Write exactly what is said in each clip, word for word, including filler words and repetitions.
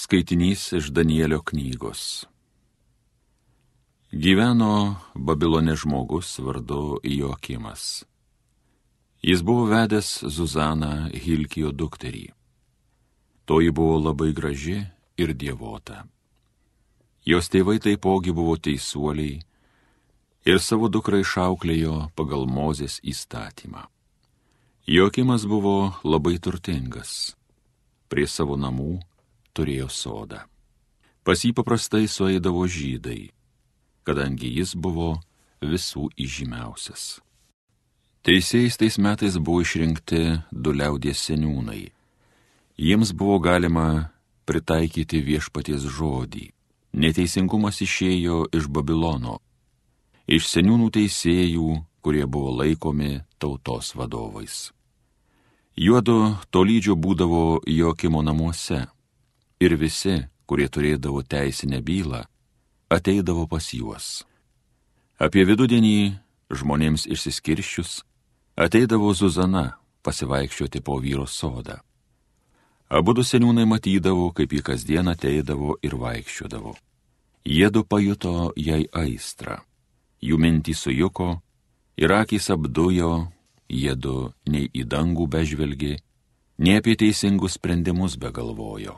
Skaitinys iš Danielio knygos. Gyveno Babilone žmogus vardu Joakimas. Jis buvo vedęs Zuzaną, Hilkijo dukterį. Toji buvo labai graži ir dievota. Jos tėvai taipogi buvo teisuoliai ir savo dukrą išauklėjo pagal Mozės įstatymą. Joakimas buvo labai turtingas. Prie savo namų turėjo sodą. Pas jį paprastai sueidavo žydai, kadangi jis buvo visų įžymiausias. Teisėjais tais metais buvo išrinkti du liaudies seniūnai. Jiems buvo galima pritaikyti viešpaties žodį. Neteisingumas išėjo iš Babilono, iš seniūnų teisėjų, kurie buvo laikomi tautos vadovais. Juodu tolydžio būdavo Joakimo namuose, ir visi, kurie turėdavo teisinę bylą, ateidavo pas juos. Apie vidudienį žmonėms išsiskirsčius, ateidavo Zuzana pasivaikščioti po vyro sodą. Abudu seniūnai matydavo, kaip jį kasdien ateidavo ir vaikščiodavo. Jiedu pajuto jai aistrą. Jų mintys sujuko ir akys apdujo, jiedu nei į dangų bežvelgė, nei apie teisingus sprendimus begalvojo.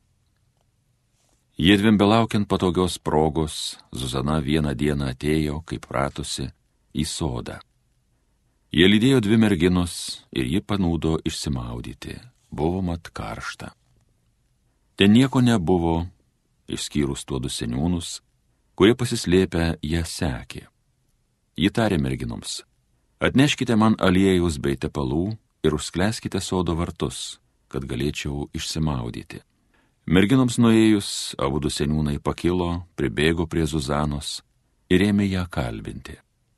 Jiedviem belaukiant patogios progos, Zuzana vieną dieną atėjo, kaip pratusi, į sodą. Jie lydėjo dvi merginos ir ji panūdo išsimaudyti. Buvo mat karšta. Ten nieko nebuvo, išskyrus tuodu seniūnus, kurie pasislėpę ją sekė. Ji tarė merginoms: atneškite man aliejaus bei tepalų ir užsklęskite sodo vartus, kad galėčiau išsimaudyti. Merginoms nuėjus, abudu seniūnai pakilo, pribėgo prie Zuzanos ir ėmė ją kalbinti.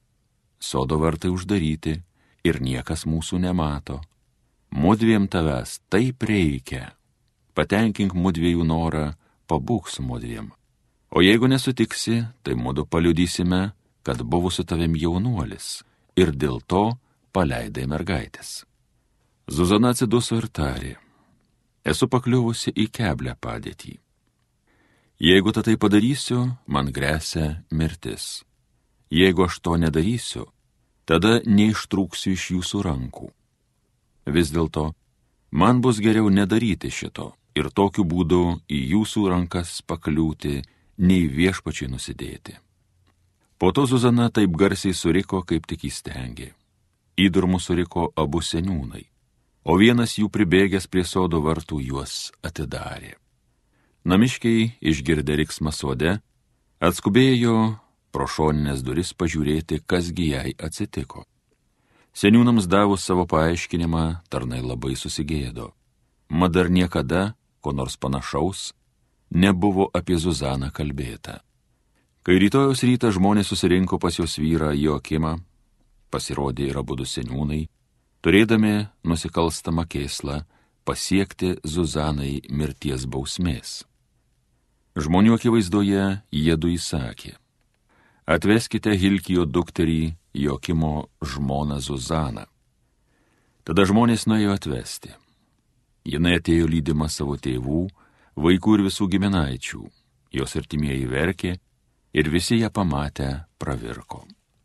Sodo vartai uždaryti ir niekas mūsų nemato. Mudviem tavęs taip reikia. Patenkink mudviejų norą, pabūk su mudviem. O jeigu nesutiksi, tai mudu paliudysime, kad buvo su tavim jaunuolis ir dėl to paleidai mergaitės. Zuzana atsiduso ir tarė: esu pakliuvusi į keblią padėtį. Jeigu ta tai padarysiu, man gresia mirtis. Jeigu aš to nedarysiu, tada neištrūksiu iš jūsų rankų. Vis dėlto, man bus geriau nedaryti šito ir tokiu būdu į jūsų rankas pakliūti, nei viešpačiai nusidėti. Po to Zuzana taip garsiai suriko, kaip tik įstengė. Įdurmu suriko abu seniūnai, o vienas jų pribėgęs prie sodo vartų juos atidarė. Namiškiai, išgirdę riksmą sode, atskubėjo pro šoninės duris pažiūrėti, kasgi jai atsitiko. Seniūnams davus savo paaiškinimą, tarnai labai susigėdo. Mat dar niekada, ko nors panašaus, nebuvo apie Zuzaną kalbėta. Kai rytojos rytą žmonės susirinko pas jos vyrą Joakimą, pasirodė ir abudu seniūnai, turėdami nusikalstamą kėslą pasiekti Zuzanai mirties bausmės. Žmonių akivaizdoje jiedu įsakė: atveskite Hilkijo dukterį Joakimo žmoną Zuzaną. Tada žmonės nuėjo atvesti. Jinai atėjo lydima savo tėvų, vaikų ir visų giminaičių. Jos artimieji verkė ir visi ją pamatę pravirko.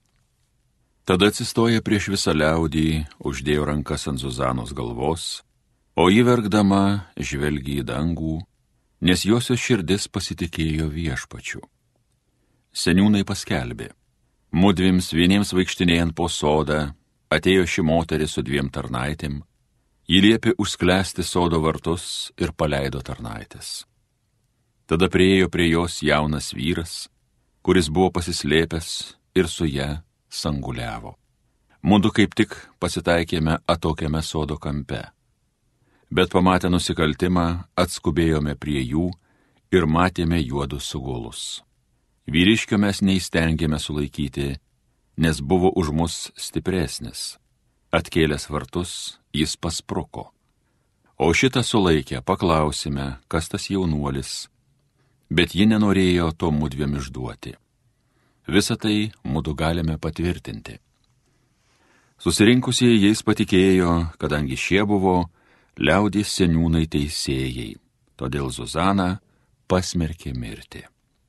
Tada atsistoję prieš visą liaudį, uždėjo rankas ant Zuzanos galvos, o ji verkdama žvelgė į dangų, nes josios širdis pasitikėjo viešpačiu. Seniūnai paskelbė: mudvims vieniems vaikštinėjant po sodą, atėjo ši moteris su dviem tarnaitėm, ji liepė užsklęsti sodo vartus ir paleido tarnaitės. Tada priėjo prie jos jaunas vyras, kuris buvo pasislėpęs ir su ja sanguliavo. Mudu kaip tik pasitaikėme atokiame sodo kampe. Bet pamatę nusikaltimą, atskubėjome prie jų ir matėme juodu sugulus. Vyriškio mes neįstengėme sulaikyti, nes buvo už mus stipresnis. Atkėlęs vartus, jis paspruko. O šitą sulaikę paklausime, kas tas jaunuolis, bet ji nenorėjo to mudviem išduoti. Visą tai mudu galime patvirtinti. Susirinkusieji jais patikėjo, kadangi šie buvo liaudies seniūnai teisėjai, todėl Zuzaną pasmerkė mirti.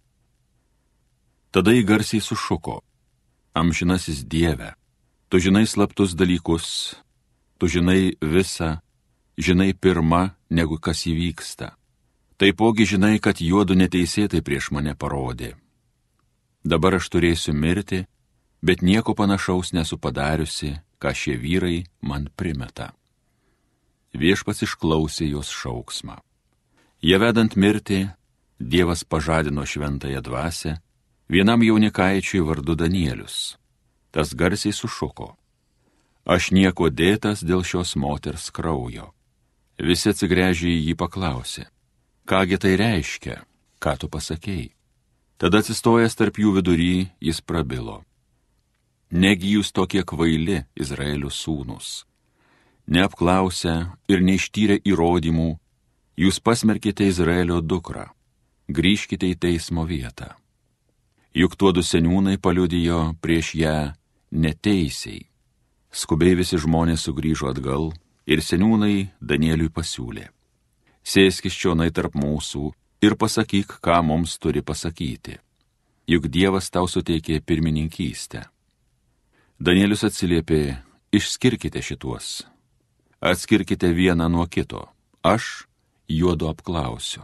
Tada jį garsiai sušuko: Amžinasis Dieve, tu žinai slaptus dalykus, tu žinai visą, žinai pirma, negu kas įvyksta. Taipogi žinai, kad juodu neteisėtai prieš mane parodė. Dabar aš turėsiu mirti, bet nieko panašaus nesu padariusi, ką šie vyrai man primeta. Viešpats išklausė jos šauksmą. Jie vedant mirti, Dievas pažadino šventąją dvasią vienam jaunikaičiui vardu Danielius. Tas garsiai sušuko: Aš nieko dėtas dėl šios moters kraujo. Visi atsigręžė į jį paklausė: Kągi tai reiškia, ką tu pasakėjai? Tada atsistojęs tarp jų vidury, jis prabilo: Negi jūs tokie kvaili, Izraelio sūnūs. Neapklausę ir neištyrę įrodymų, jūs pasmerkite Izraelio dukrą. Grįžkite į teismo vietą. Juk tuodu seniūnai paliudijo prieš ją neteisiai. Skubiai visi žmonės sugrįžo atgal ir seniūnai Danieliui pasiūlė: Sėskis čionai tarp mūsų ir pasakyk, ką mums turi pasakyti. Juk Dievas tau suteikė pirmininkystę. Danielius atsiliepė: Išskirkite šituos. Atskirkite vieną nuo kito. Aš juodu apklausiu.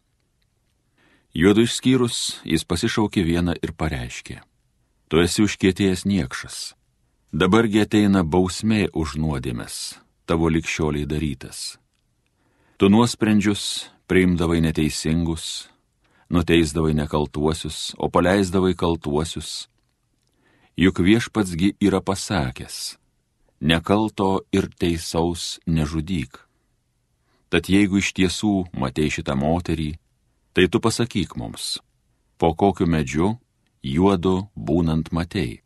Juodu išskyrus, jis pasišaukė vieną ir pareiškė: Tu esi užkietėjęs niekšas. Dabargi ateina bausmė už nuodėmes, tavo ligšioliai darytas. Tu nuosprendžius priimdavai neteisingus, nuteisdavai nekaltuosius, o paleisdavai kaltuosius. Juk viešpatsgi yra pasakęs: Nekalto ir teisaus nežudyk. Tad jeigu iš tiesų matei šitą moterį, tai tu pasakyk mums, po kokiu medžiu juodu būnant matei.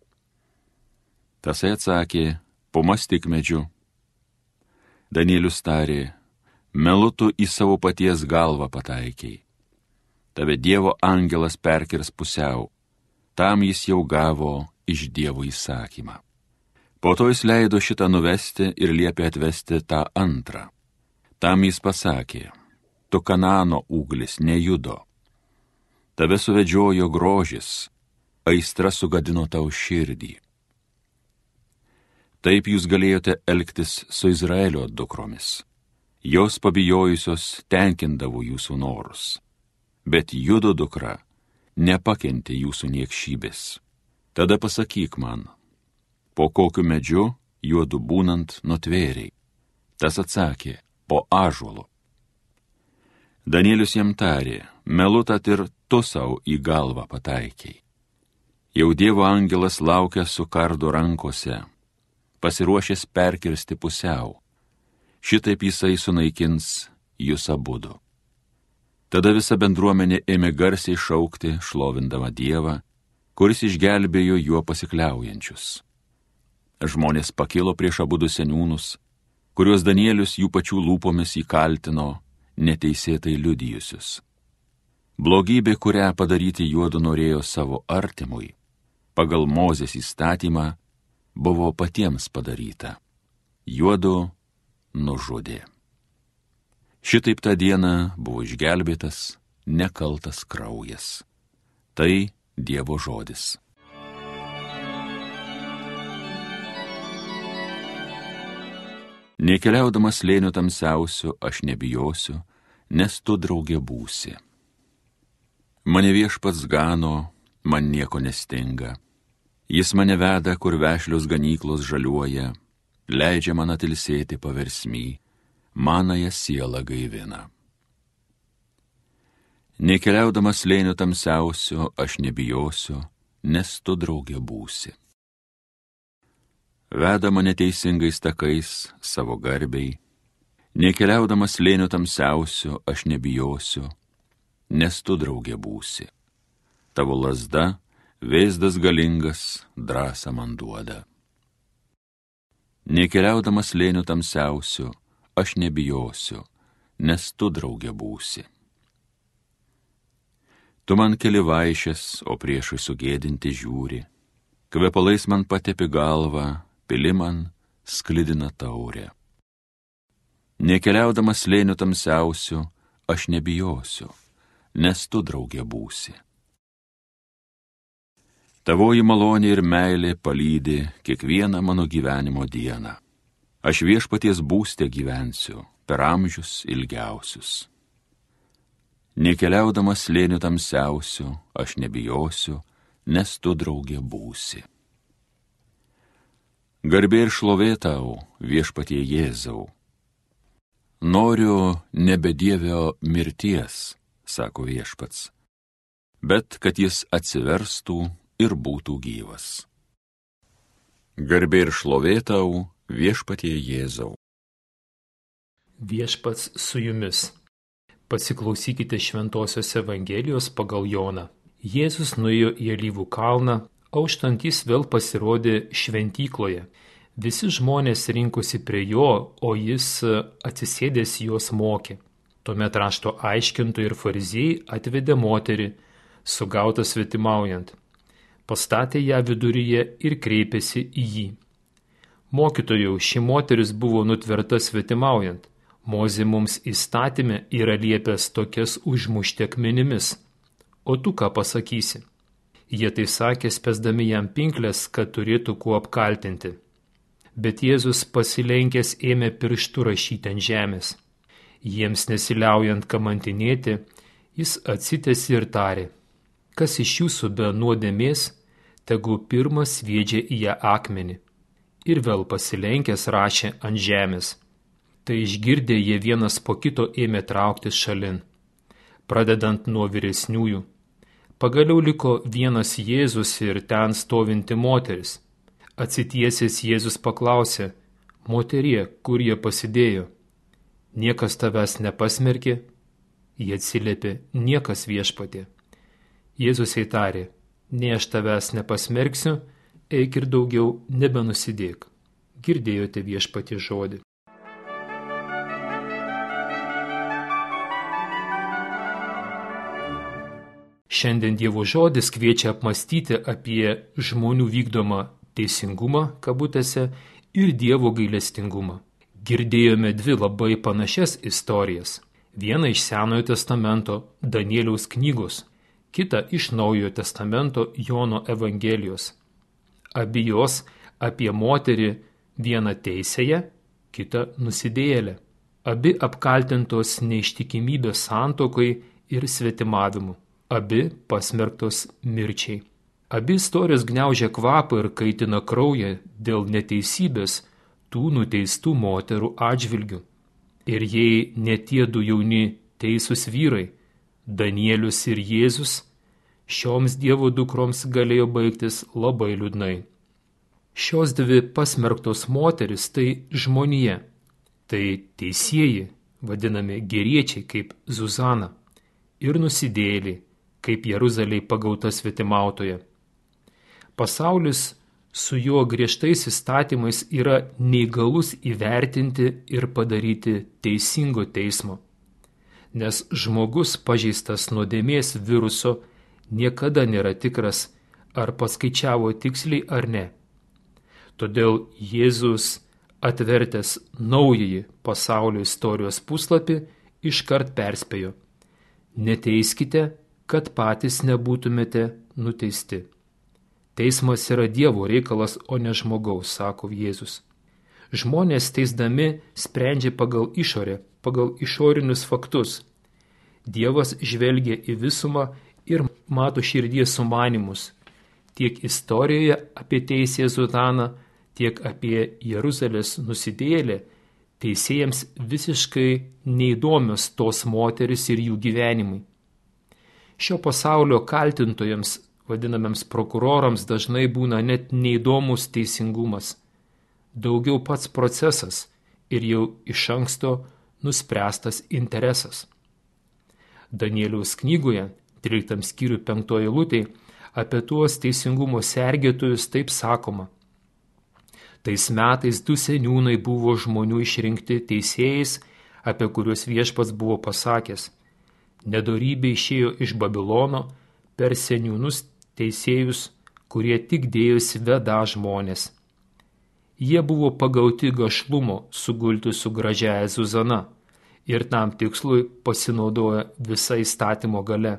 Tasai atsakė: Po mastikmedžiu. Danielius tarė: Melu tu į savo paties galvą pataikiai. Tave Dievo angelas perkirs pusiau, tam jis jau gavo iš Dievo įsakymą. Po to jis leido šitą nuvesti ir liepė atvesti tą antrą. Tam jis pasakė: Tu Kanano ūglis, nejudo. Tave suvedžiojo grožis, aistra sugadino tau širdį. Taip jūs galėjote elgtis su Izraelio dukromis. Jos pabijojusios tenkindavo jūsų norus. Bet Judo dukra nepakentė jūsų niekšybės. Tada pasakyk man, po kokiu medžiu juodu būnant nutvėriai. Tas atsakė: Po ąžuolu. Danielius jam tarė: Melu tad ir tu savo į galvą pataikiai. Jau Dievo angelas laukia su kardu rankose, pasiruošęs perkirsti pusiau. Šitaip jisai sunaikins jūs abudu. Tada visa bendruomenė ėmė garsiai šaukti, šlovindama Dievą, kuris išgelbėjo juo pasikliaujančius. Žmonės pakilo prieš abudu seniūnus, kuriuos Danielius jų pačių lūpomis įkaltino neteisėtai liudijusius. Blogybė, kurią padaryti juodu norėjo savo artimui, pagal Mozės įstatymą, buvo patiems padaryta. Juodu nužudė. Šitaip tą dieną buvo išgelbėtas nekaltas kraujas. Tai Dievo žodis. Nekeliaudamas slėniu tamsiausiu, aš nebijosiu, nes tu draugė būsi. Mane viešpats gano, man nieko nestinga. Jis mane veda, kur vešlios ganyklos žaliuoja, leidžia man atilsėti paversmy, manąją sielą gaivina. Nekeliaudamas slėniu tamsiausiu, aš nebijosiu, nes tu draugė būsi. Veda mane teisingais takais savo garbiai, nekeliaudamas slėniu tamsiausiu, aš nebijosiu, nes tu draugė būsi. Tavo lazda, vėzdas galingas, drąsą man duoda. Nekeliaudamas slėniu tamsiausiu, aš nebijosiu, nes tu draugė būsi. Tu man keli vaišes, o priešui sugėdinti žiūri, kvepalais man patepi galvą, pili man sklidina taurę. Nekeliaudamas slėniu tamsiausiu, aš nebijosiu, nes tu draugė būsi. Tavoji malonė ir meilė palydi kiekvieną mano gyvenimo dieną. Aš viešpaties būste gyvensiu per amžius ilgiausius. Nekeliaudamas slėniu tamsiausiu, aš nebijosiu, nes tu draugė būsi. Garbė ir šlovė tau, viešpatie Jėzau. Noriu nebedievio mirties, sako viešpats, bet kad jis atsiverstų ir būtų gyvas. Garbė ir šlovė tau, viešpatie Jėzau. Viešpats su jumis. Pasiklausykite Šventosios Evangelijos pagal Joną. Jėzus nuėjo į Alyvų kalną, auštant jis vėl pasirodė šventykloje. Visi žmonės rinkosi prie jo, o jis atsisėdęs juos mokė. Tuomet rašto aiškintojai ir fariziejai atvedė moterį, sugautą svetimaujant. Pastatė ją viduryje ir kreipėsi į jį. Mokytojau, ši moteris buvo nutverta svetimaujant. Mozė mums įstatyme yra liepęs tokias užmušti akmenimis. O tu ką pasakysi? Jie tai sakė, spęsdami jam pinklės, kad turėtų kuo apkaltinti. Bet Jėzus pasilenkęs ėmė pirštu rašyti ant žemės. Jiems nesiliaujant kamantinėti, jis atsitęsė ir tarė: kas iš jūsų be nuodėmės, tegu pirmas sviedžia į ją akmenį. Ir vėl pasilenkęs rašė ant žemės. Tai išgirdę jie vienas po kito ėmė trauktis šalin, pradedant nuo vyresniųjų. Pagaliau liko vienas Jėzus ir ten stovinti moteris. Atsitiesęs Jėzus paklausė: moterie, kur jie pasidėjo? Niekas tavęs nepasmerkė? Jie atsiliepė: niekas, viešpatie. Jėzus jai tarė: nei aš tavęs nepasmerksiu, eik ir daugiau nebenusidėk. Girdėjote viešpatie žodį. Šiandien Dievo žodis kviečia apmastyti apie žmonių vykdomą teisingumą, kabutėse, ir Dievo gailestingumą. Girdėjome dvi labai panašias istorijas. Vieną iš Senojo testamento Danieliaus knygos, kitą iš Naujojo testamento Jono Evangelijos. Abi jos apie moterį, vieną teisėją, kitą nusidėjėlę. Abi apkaltintos neištikimybės santuokai ir svetimavimu. Abi pasmerktos mirčiai. Abi istorijos gniaužia kvapą ir kaitina kraują dėl neteisybės tų nuteistų moterų atžvilgių. Ir jei ne tie du jauni teisūs vyrai, Danielius ir Jėzus, šioms Dievo dukroms galėjo baigtis labai liūdnai. Šios dvi pasmerktos moteris tai žmonija, tai teisieji, vadinami geriečiai kaip Zuzana, ir nusidėjėliai, kaip Jeruzalėj pagauta svetimautoja. Pasaulis su jo griežtais įstatymais yra neįgalus įvertinti ir padaryti teisingo teismo, nes žmogus pažeistas nuodėmės viruso niekada nėra tikras, ar paskaičiavo tiksliai ar ne. Todėl Jėzus, atvertęs naująjį pasaulio istorijos puslapį, iškart perspėjo: neteiskite, kad patys nebūtumėte nuteisti. Teismas yra Dievo reikalas, o ne žmogaus, sako Jėzus. Žmonės teisdami sprendžia pagal išorę, pagal išorinius faktus. Dievas žvelgia į visumą ir mato širdies sumanimus. Tiek istorijoje apie teisėją Zuzaną, tiek apie Jeruzalės nusidėjėlę, teisėjams visiškai neįdomios tos moteris ir jų gyvenimai. Šio pasaulio kaltintojams, vadinamiems prokurorams, dažnai būna net neįdomus teisingumas. Daugiau pats procesas ir jau iš anksto nuspręstas interesas. Danieliaus knygoje, tryliktam skyriui penktoji eilutė, apie tuos teisingumo sergėtojus taip sakoma: tais metais du seniūnai buvo žmonių išrinkti teisėjais, apie kuriuos viešpats buvo pasakęs: nedorybė išėjo iš Babilono per seniūnus teisėjus, kurie tik dėjosi vedą žmonės. Jie buvo pagauti gašlumo sugulti su gražiaja Zuzana ir tam tikslui pasinaudoja visa įstatymo gale.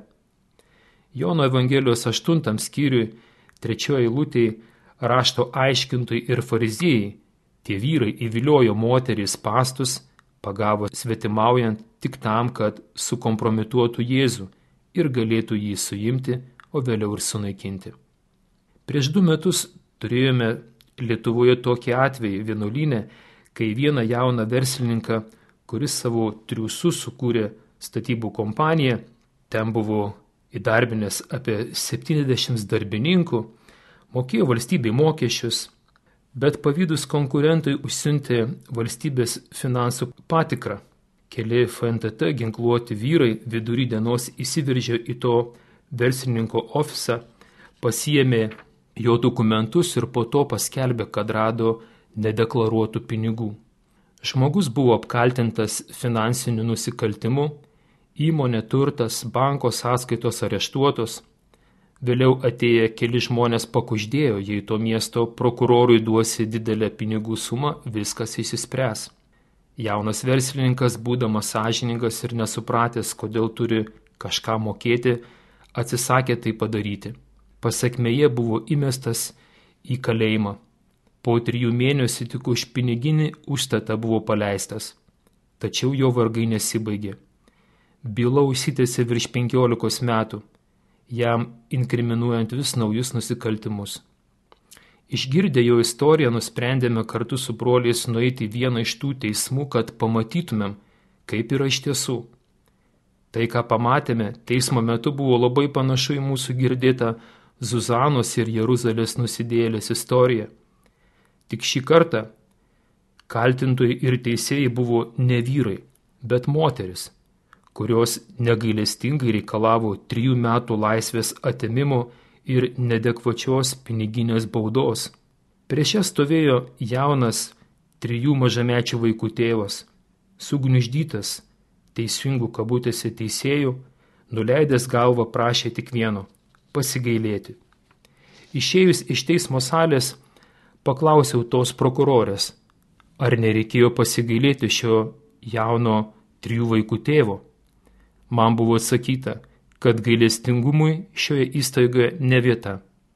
Jono Evangelijos aštuntam skyriui, trečioje eilutėje rašto aiškintojai ir fariziejai, tie vyrai įviliojo moterį į spąstus, pagavo svetimaujant tik tam, kad sukompromituotų Jėzų ir galėtų jį suimti, o vėliau ir sunaikinti. Prieš du metus turėjome Lietuvoje tokį atvejį vienuolyne, kai vieną jauną verslininką, kuris savo triūsu sukūrė statybų kompaniją, ten buvo įdarbinęs apie septyniasdešimt darbininkų, mokėjo valstybei mokesčius, bet pavydus konkurentai užsiuntė valstybės finansų patikrą. Keli F N T T ginkluoti vyrai vidury dienos įsiveržė į to verslininko ofisą, pasiėmė jo dokumentus ir po to paskelbė, kad rado nedeklaruotų pinigų. Žmogus buvo apkaltintas finansiniu nusikaltimu, įmonė turtas, banko sąskaitos areštuotos. Vėliau atėję keli žmonės pakuždėjo, jei to miesto prokurorui duosi didelę pinigų sumą, viskas išsispręs. Jaunas verslininkas, būdamas sąžiningas ir nesupratęs, kodėl turi kažką mokėti, atsisakė tai padaryti. Pasakmėje buvo įmestas į kalėjimą. Po trijų mėnesių tik už piniginį užstatą buvo paleistas. Tačiau jo vargai nesibaigė. Byla užsitęsė virš penkiolikos metų, jam inkriminuojant vis naujus nusikaltimus. Išgirdę jo istoriją, nusprendėme kartu su broliais nueiti į vieną iš tų teismų, kad pamatytumėm, kaip yra iš tiesų. Tai, ką pamatėme, teismo metu buvo labai panašu į mūsų girdėtą Zuzanos ir Jeruzalės nusidėjėlės istoriją. Tik šį kartą kaltintojai ir teisėjai buvo ne vyrai, bet moteris, kurios negailestingai reikalavo trijų metų laisvės atėmimo ir nedekvačios piniginės baudos. Prieš ją stovėjo jaunas trijų mažamečių vaikų tėvas, sugniuždytas teisingų kabutėse teisėjų, nuleidęs galvą prašė tik vieno – pasigailėti. Išėjus iš teismo salės, paklausiau tos prokurorės, ar nereikėjo pasigailėti šio jauno trijų vaikų tėvo. Man buvo atsakyta, kad gailestingumui šioje įstaigoje ne vieta.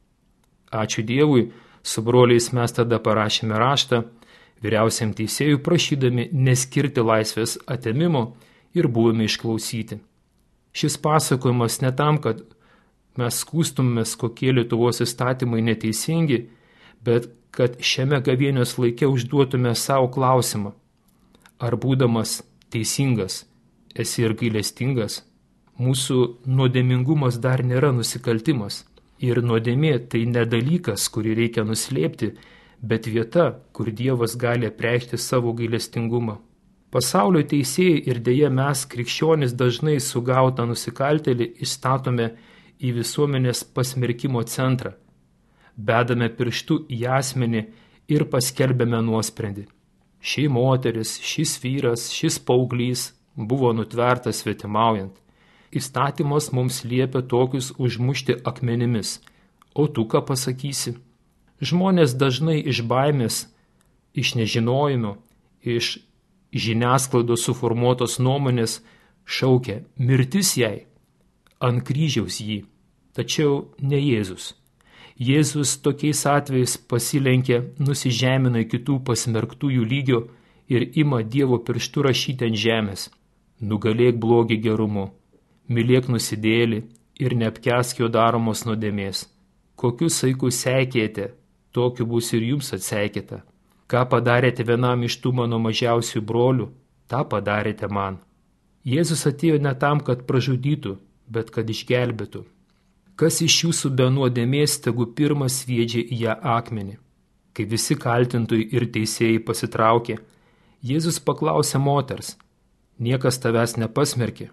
Ačiū Dievui, su broliais mes tada parašėme raštą vyriausiam teisėjui prašydami neskirti laisvės atėmimo ir buvome išklausyti. Šis pasakojimas ne tam, kad mes skųstumės, kokie Lietuvos įstatymai neteisingi, bet kad šiame gavėnios laike užduotume savo klausimą, ar būdamas teisingas, esi ir gailestingas. Mūsų nuodėmingumas dar nėra nusikaltimas. Ir nuodėmė tai ne dalykas, kurį reikia nuslėpti, bet vieta, kur Dievas gali apreikšti savo gailestingumą. Pasaulio teisėjai ir dėja mes, krikščionys, dažnai sugautą nusikaltėlį įstatome į visuomenės pasmerkimo centrą. Bedame pirštu į asmenį ir paskelbėme nuosprendį. Ši moteris, šis vyras, šis paauglys buvo nutvertas svetimaujant. Įstatymas mums liepia tokius užmušti akmenimis. O tu ką pasakysi? Žmonės dažnai iš baimės, iš nežinojimo, iš žiniasklaidos suformuotos nuomonės šaukia mirtis jai, ant kryžiaus jį. Tačiau ne Jėzus. Jėzus tokiais atvejais pasilenkia, nusižemina kitų pasmerktųjų lygio ir ima Dievo pirštu rašyti ant žemės. Nugalėk blogį gerumu, mylėk nusidėlį ir neapkęsk jo daromos nuodėmės. Kokius saikus seikėte, tokiu bus ir jums atseikėta. Ką padarėte vienam iš tų mano mažiausių brolių, tą padarėte man. Jėzus atėjo ne tam, kad pražudytų, bet kad išgelbėtų. Kas iš jūsų be nuodėmės, tegu pirmas sviedžia į ją akmenį. Kai visi kaltintojai ir teisėjai pasitraukė, Jėzus paklausė moters, niekas tavęs nepasmerkė.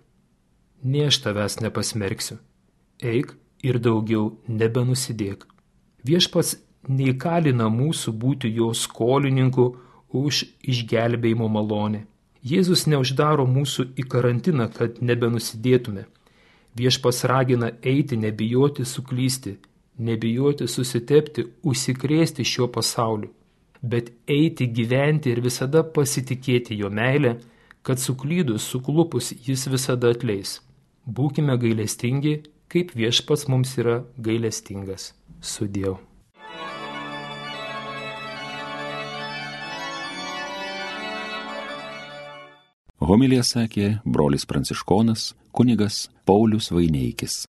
Nė aš tavęs nepasmerksiu. Eik ir daugiau nebenusidėk. Viešpats neįkalina mūsų būti jo skolininku už išgelbėjimo malonę. Jėzus neuždaro mūsų į karantiną, kad nebenusidėtume. Viešpats ragina eiti, nebijoti suklysti, nebijoti susitepti, užsikrėsti šiuo pasauliu, bet eiti gyventi ir visada pasitikėti jo meilę, kad suklydus, suklupus jis visada atleis. Būkime gailestingi, kaip Viešpats mums yra gailestingas. Sudiev. Homiliją sakė brolis pranciškonas kunigas Paulius Vaineikis.